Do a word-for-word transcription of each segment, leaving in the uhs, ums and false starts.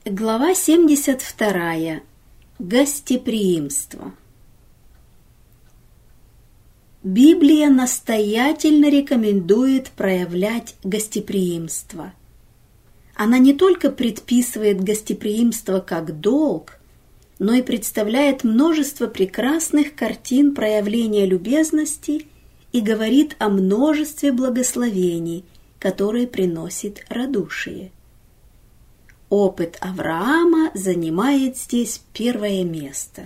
Глава семьдесят вторая. Гостеприимство. Библия настоятельно рекомендует проявлять гостеприимство. Она не только предписывает гостеприимство как долг, но и представляет множество прекрасных картин проявления любезности и говорит о множестве благословений, которые приносит радушие. Опыт Авраама занимает здесь первое место.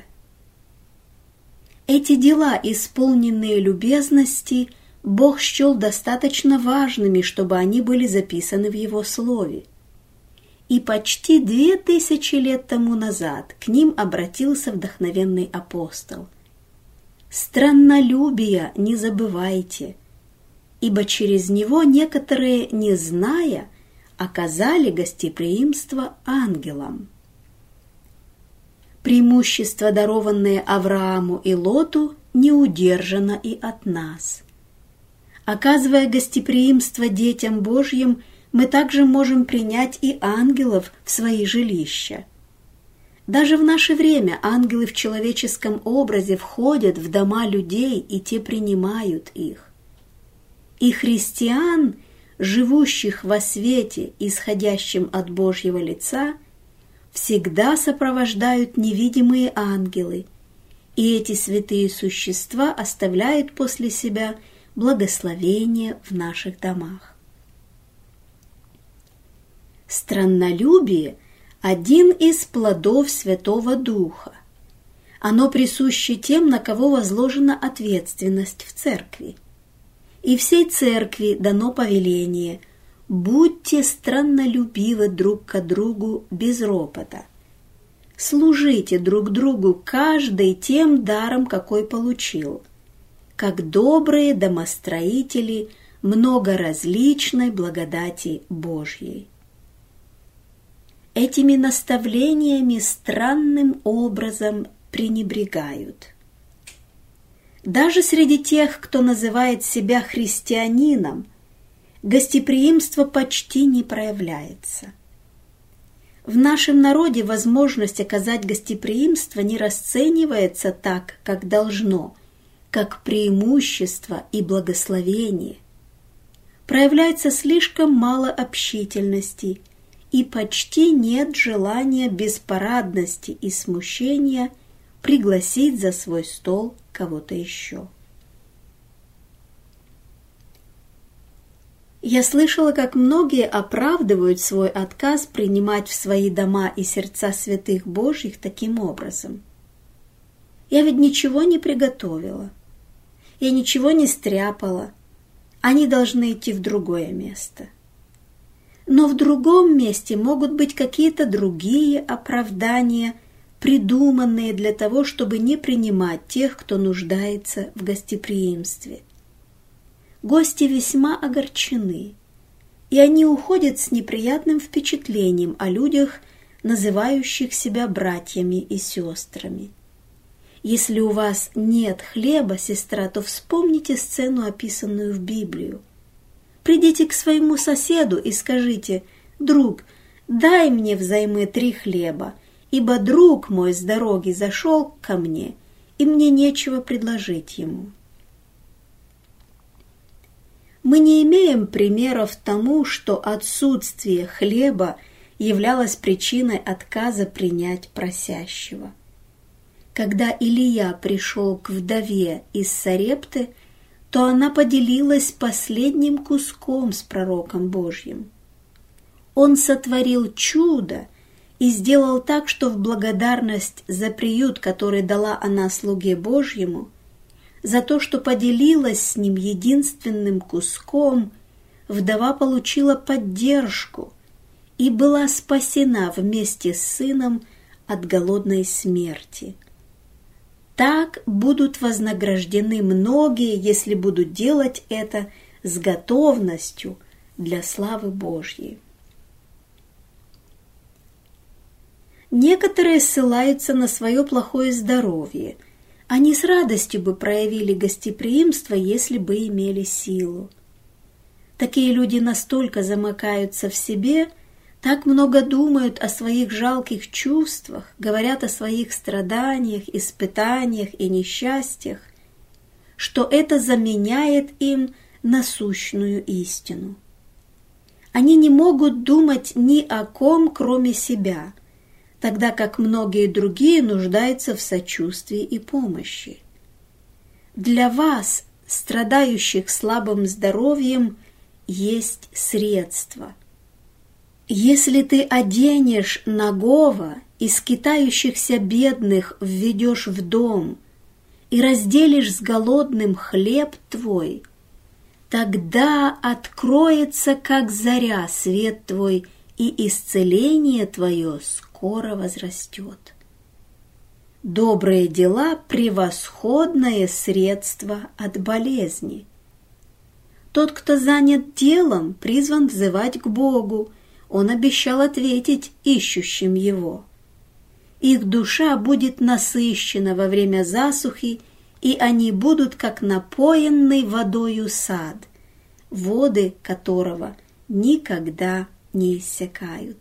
Эти дела, исполненные любезности, Бог счел достаточно важными, чтобы они были записаны в Его Слове. И почти две тысячи лет тому назад к ним обратился вдохновенный апостол. «Страннолюбия не забывайте, ибо через него некоторые, не зная, оказали гостеприимство ангелам». Преимущество, дарованное Аврааму и Лоту, не удержано и от нас. Оказывая гостеприимство детям Божьим, мы также можем принять и ангелов в свои жилища. Даже в наше время ангелы в человеческом образе входят в дома людей, и те принимают их. И христиан, живущих во свете, исходящем от Божьего лица, всегда сопровождают невидимые ангелы, и эти святые существа оставляют после себя благословение в наших домах. Страннолюбие – один из плодов Святого Духа. Оно присуще тем, на кого возложена ответственность в церкви. И всей церкви дано повеление: будьте страннолюбивы друг к другу без ропота. Служите друг другу каждый тем даром, какой получил, как добрые домостроители многоразличной благодати Божьей. Этими наставлениями странным образом пренебрегают. Даже среди тех, кто называет себя христианином, гостеприимство почти не проявляется. В нашем народе возможность оказать гостеприимство не расценивается так, как должно, как преимущество и благословение. Проявляется слишком мало общительности, и почти нет желания без парадности и смущения пригласить за свой стол кого-то еще. Я слышала, как многие оправдывают свой отказ принимать в свои дома и сердца святых Божьих таким образом. Я ведь ничего не приготовила, я ничего не стряпала, они должны идти в другое место. Но в другом месте могут быть какие-то другие оправдания, придуманные для того, чтобы не принимать тех, кто нуждается в гостеприимстве. Гости весьма огорчены, и они уходят с неприятным впечатлением о людях, называющих себя братьями и сестрами. Если у вас нет хлеба, сестра, то вспомните сцену, описанную в Библию. Придите к своему соседу и скажите: «Друг, дай мне взаймы три хлеба, ибо друг мой с дороги зашел ко мне, и мне нечего предложить ему». Мы не имеем примеров тому, что отсутствие хлеба являлось причиной отказа принять просящего. Когда Илия пришел к вдове из Сарепты, то она поделилась последним куском с пророком Божьим. Он сотворил чудо и сделал так, что в благодарность за приют, который дала она слуге Божьему, за то, что поделилась с ним единственным куском, вдова получила поддержку и была спасена вместе с сыном от голодной смерти. Так будут вознаграждены многие, если будут делать это с готовностью для славы Божьей. Некоторые ссылаются на свое плохое здоровье. Они с радостью бы проявили гостеприимство, если бы имели силу. Такие люди настолько замыкаются в себе, так много думают о своих жалких чувствах, говорят о своих страданиях, испытаниях и несчастьях, что это заменяет им насущную истину. Они не могут думать ни о ком, кроме себя, тогда как многие другие нуждаются в сочувствии и помощи. Для вас, страдающих слабым здоровьем, есть средства. Если ты оденешь нагого и скитающихся бедных введешь в дом и разделишь с голодным хлеб твой, тогда откроется, как заря, свет твой, и исцеление твое скоро возрастет. Добрые дела – превосходное средство от болезни. Тот, кто занят делом, призван взывать к Богу. Он обещал ответить ищущим Его. Их душа будет насыщена во время засухи, и они будут, как напоенный водою сад, воды которого никогда не иссякают.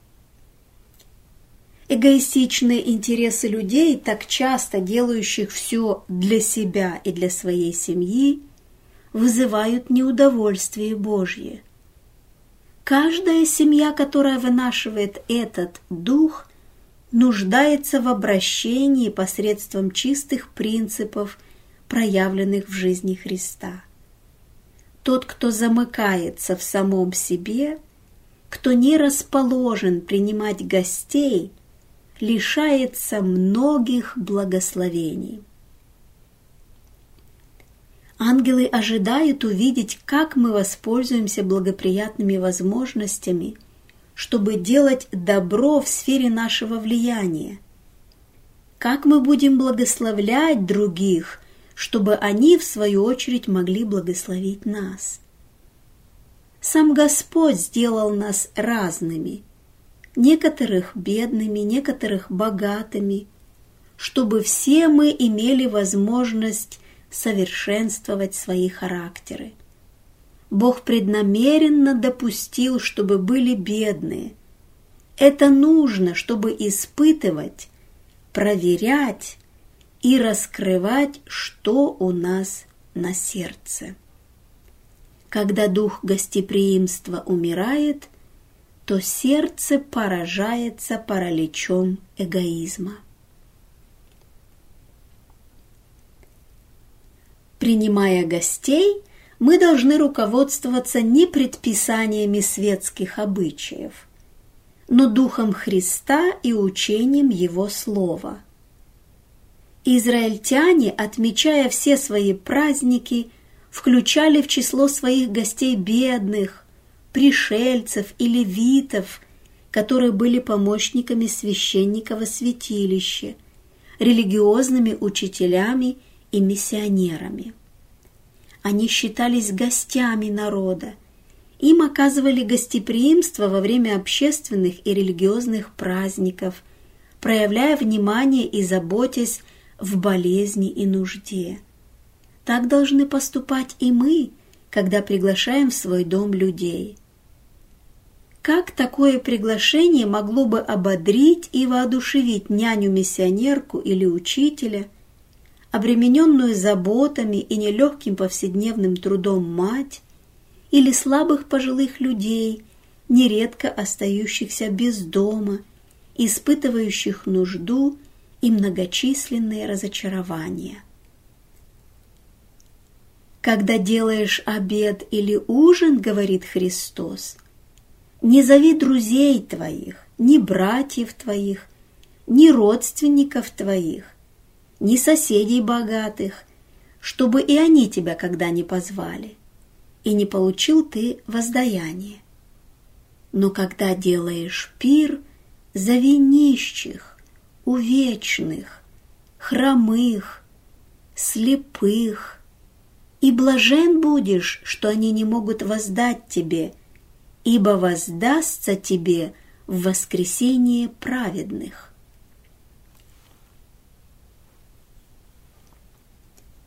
Эгоистичные интересы людей, так часто делающих все для себя и для своей семьи, вызывают неудовольствие Божье. Каждая семья, которая вынашивает этот дух, нуждается в обращении посредством чистых принципов, проявленных в жизни Христа. Тот, кто замыкается в самом себе, кто не расположен принимать гостей, лишается многих благословений. Ангелы ожидают увидеть, как мы воспользуемся благоприятными возможностями, чтобы делать добро в сфере нашего влияния. Как мы будем благословлять других, чтобы они, в свою очередь, могли благословить нас. Сам Господь сделал нас разными, некоторых бедными, некоторых богатыми, чтобы все мы имели возможность совершенствовать свои характеры. Бог преднамеренно допустил, чтобы были бедные. Это нужно, чтобы испытывать, проверять и раскрывать, что у нас на сердце. Когда дух гостеприимства умирает, то сердце поражается параличом эгоизма. Принимая гостей, мы должны руководствоваться не предписаниями светских обычаев, но духом Христа и учением Его Слова. Израильтяне, отмечая все свои праздники, включали в число своих гостей бедных, пришельцев и левитов, которые были помощниками священника во святилище, религиозными учителями и миссионерами. Они считались гостями народа, им оказывали гостеприимство во время общественных и религиозных праздников, проявляя внимание и заботясь в болезни и нужде. Так должны поступать и мы, когда приглашаем в свой дом людей. Как такое приглашение могло бы ободрить и воодушевить няню-миссионерку или учителя, обремененную заботами и нелегким повседневным трудом мать, или слабых пожилых людей, нередко остающихся без дома, испытывающих нужду и многочисленные разочарования? Когда делаешь обед или ужин, говорит Христос, не зови друзей твоих, ни братьев твоих, ни родственников твоих, ни соседей богатых, чтобы и они тебя когда не позвали, и не получил ты воздаяние. Но когда делаешь пир, зови нищих, увечных, хромых, слепых, и блажен будешь, что они не могут воздать тебе, ибо воздастся тебе в воскресение праведных.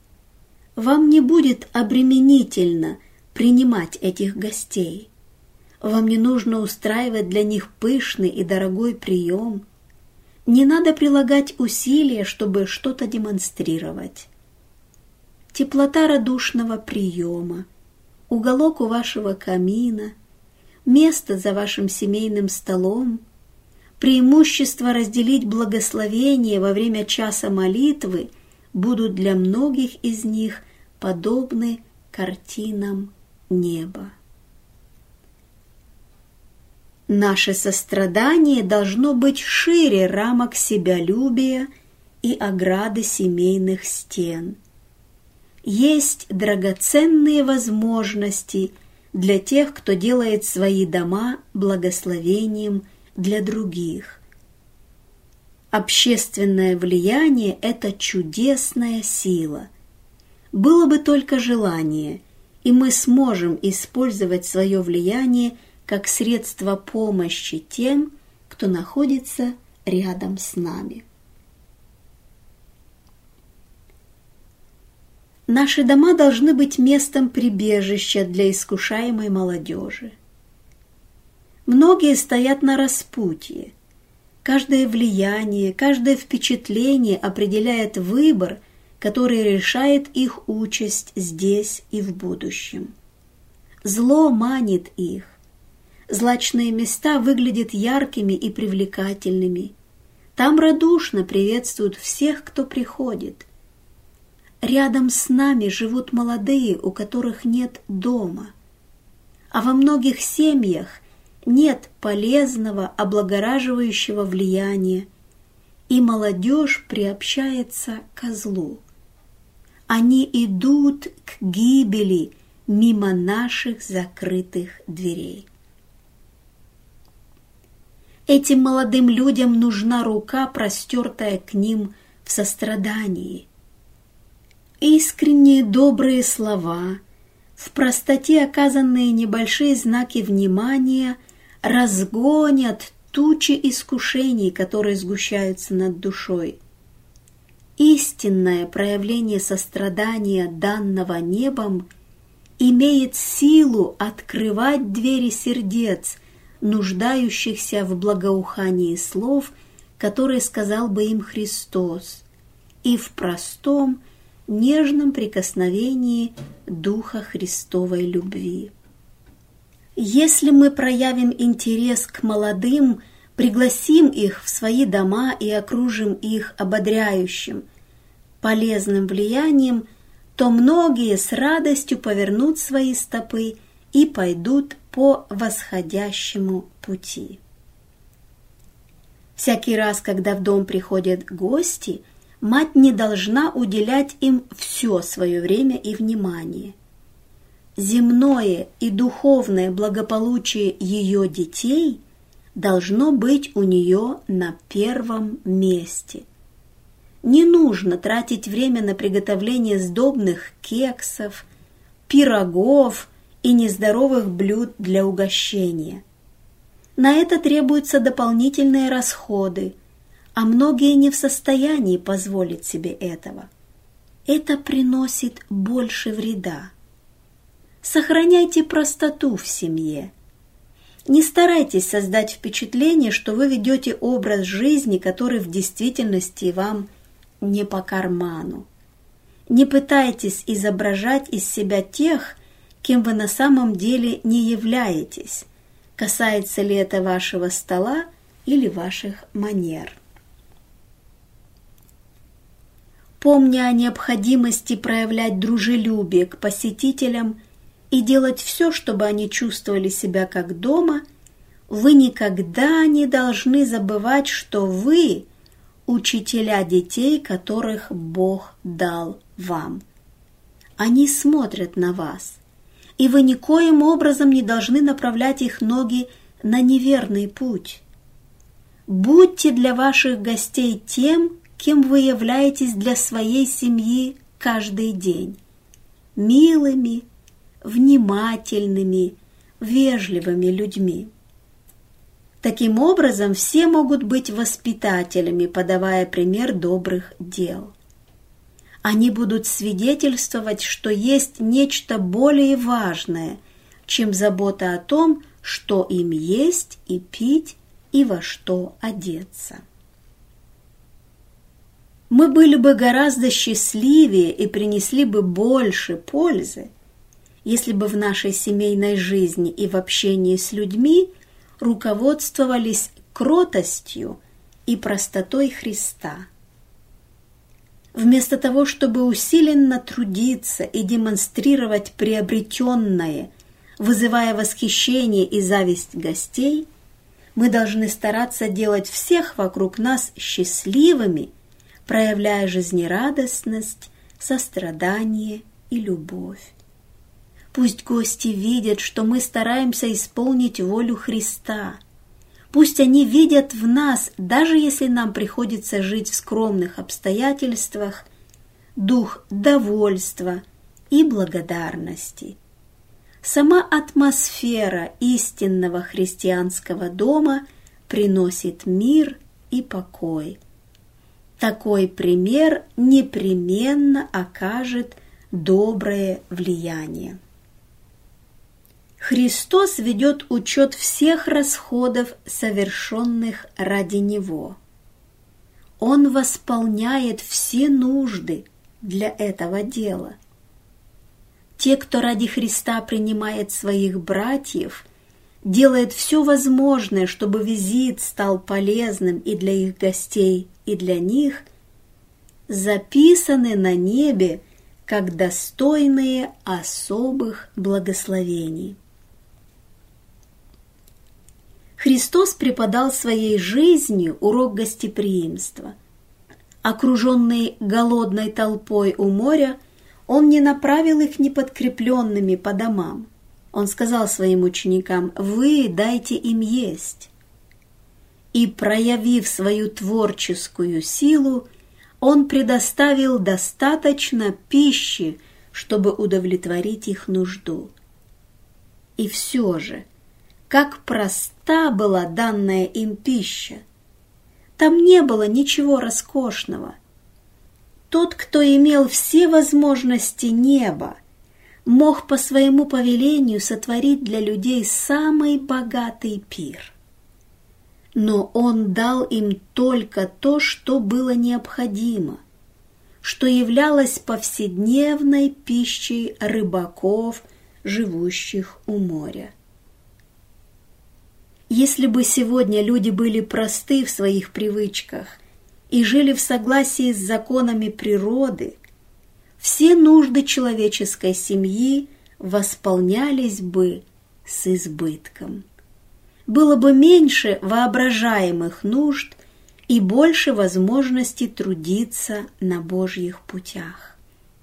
Вам не будет обременительно принимать этих гостей. Вам не нужно устраивать для них пышный и дорогой прием. Не надо прилагать усилия, чтобы что-то демонстрировать. Теплота радушного приема, уголок у вашего камина, место за вашим семейным столом, преимущество разделить благословение во время часа молитвы будут для многих из них подобны картинам неба. Наше сострадание должно быть шире рамок себялюбия и ограды семейных стен. Есть драгоценные возможности для тех, кто делает свои дома благословением для других. Общественное влияние – это чудесная сила. Было бы только желание, и мы сможем использовать свое влияние как средство помощи тем, кто находится рядом с нами. Наши дома должны быть местом прибежища для искушаемой молодежи. Многие стоят на распутье. Каждое влияние, каждое впечатление определяет выбор, который решает их участь здесь и в будущем. Зло манит их. Злачные места выглядят яркими и привлекательными. Там радушно приветствуют всех, кто приходит. Рядом с нами живут молодые, у которых нет дома. А во многих семьях нет полезного, облагораживающего влияния, и молодежь приобщается ко злу. Они идут к гибели мимо наших закрытых дверей. Этим молодым людям нужна рука, простертая к ним в сострадании. Искренние добрые слова, в простоте оказанные небольшие знаки внимания разгонят тучи искушений, которые сгущаются над душой. Истинное проявление сострадания, данного небом, имеет силу открывать двери сердец, нуждающихся в благоухании слов, которые сказал бы им Христос, и в простом, нежном прикосновении Духа Христовой любви. Если мы проявим интерес к молодым, пригласим их в свои дома и окружим их ободряющим, полезным влиянием, то многие с радостью повернут свои стопы и пойдут по восходящему пути. Всякий раз, когда в дом приходят гости, мать не должна уделять им все свое время и внимание. Земное и духовное благополучие ее детей должно быть у нее на первом месте. Не нужно тратить время на приготовление сдобных кексов, пирогов и нездоровых блюд для угощения. На это требуются дополнительные расходы, а многие не в состоянии позволить себе этого. Это приносит больше вреда. Сохраняйте простоту в семье. Не старайтесь создать впечатление, что вы ведете образ жизни, который в действительности вам не по карману. Не пытайтесь изображать из себя тех, кем вы на самом деле не являетесь, касается ли это вашего стола или ваших манер. Помня о необходимости проявлять дружелюбие к посетителям и делать все, чтобы они чувствовали себя как дома, вы никогда не должны забывать, что вы – учителя детей, которых Бог дал вам. Они смотрят на вас, и вы никоим образом не должны направлять их ноги на неверный путь. Будьте для ваших гостей тем, кем вы являетесь для своей семьи каждый день – милыми, внимательными, вежливыми людьми. Таким образом, все могут быть воспитателями, подавая пример добрых дел. Они будут свидетельствовать, что есть нечто более важное, чем забота о том, что им есть и пить, и во что одеться. Мы были бы гораздо счастливее и принесли бы больше пользы, если бы в нашей семейной жизни и в общении с людьми руководствовались кротостью и простотой Христа. Вместо того, чтобы усиленно трудиться и демонстрировать приобретенное, вызывая восхищение и зависть гостей, мы должны стараться делать всех вокруг нас счастливыми, проявляя жизнерадостность, сострадание и любовь. Пусть гости видят, что мы стараемся исполнить волю Христа. Пусть они видят в нас, даже если нам приходится жить в скромных обстоятельствах, дух довольства и благодарности. Сама атмосфера истинного христианского дома приносит мир и покой. Такой пример непременно окажет доброе влияние. Христос ведет учет всех расходов, совершенных ради Него. Он восполняет все нужды для этого дела. Те, кто ради Христа принимает своих братьев, делает все возможное, чтобы визит стал полезным и для их гостей, и для них, записаны на небе как достойные особых благословений. Христос преподал своей жизнью урок гостеприимства. Окруженный голодной толпой у моря, Он не направил их неподкрепленными по домам. Он сказал своим ученикам: «Вы дайте им есть». И, проявив свою творческую силу, Он предоставил достаточно пищи, чтобы удовлетворить их нужду. И все же, как проста была данная им пища! Там не было ничего роскошного. Тот, кто имел все возможности неба, мог по своему повелению сотворить для людей самый богатый пир. Но Он дал им только то, что было необходимо, что являлось повседневной пищей рыбаков, живущих у моря. Если бы сегодня люди были просты в своих привычках и жили в согласии с законами природы, все нужды человеческой семьи восполнялись бы с избытком. Было бы меньше воображаемых нужд и больше возможностей трудиться на Божьих путях.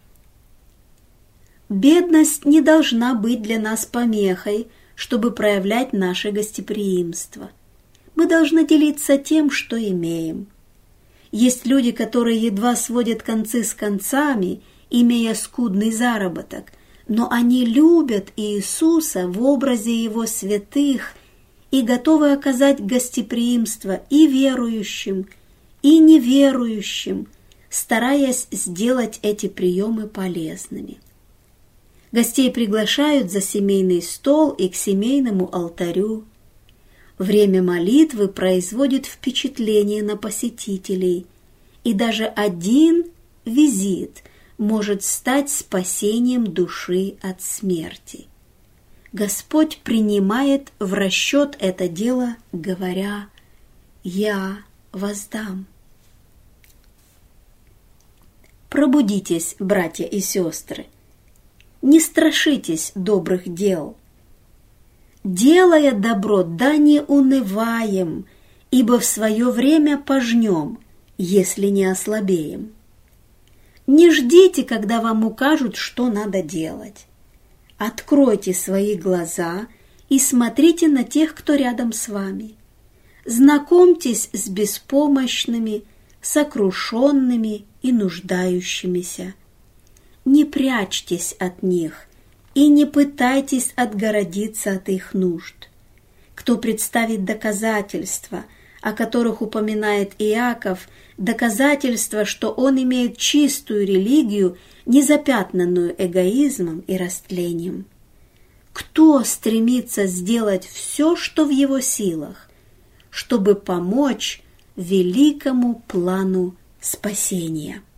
Бедность не должна быть для нас помехой, чтобы проявлять наше гостеприимство. Мы должны делиться тем, что имеем. Есть люди, которые едва сводят концы с концами, имея скудный заработок, но они любят Иисуса в образе Его святых и готовы оказать гостеприимство и верующим, и неверующим, стараясь сделать эти приемы полезными. Гостей приглашают за семейный стол и к семейному алтарю. Время молитвы производит впечатление на посетителей, и даже один визит может стать спасением души от смерти. Господь принимает в расчет это дело, говоря: «Я воздам». Пробудитесь, братья и сестры! Не страшитесь добрых дел. Делая добро, да не унываем, ибо в свое время пожнем, если не ослабеем. Не ждите, когда вам укажут, что надо делать. Откройте свои глаза и смотрите на тех, кто рядом с вами. Знакомьтесь с беспомощными, сокрушенными и нуждающимися. Не прячьтесь от них и не пытайтесь отгородиться от их нужд. Кто представит доказательства, о которых упоминает Иаков, доказательства, что он имеет чистую религию, не запятнанную эгоизмом и растлением? кто стремится сделать все, что в его силах, чтобы помочь великому плану спасения.